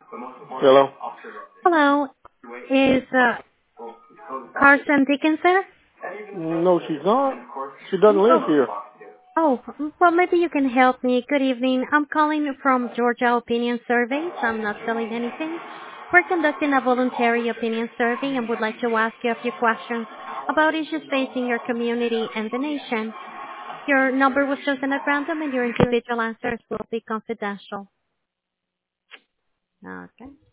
Hello? Hello. Is Carson Dickinson? No, she's not. She doesn't live Oh, here. oh, well, maybe you can help me. Good evening. I'm calling from Georgia Opinion Surveys. I'm not selling anything. We're conducting a voluntary opinion survey and would like to ask you a few questions about issues facing your community and the nation. Your number was chosen at random and your individual answers will be confidential. Okay.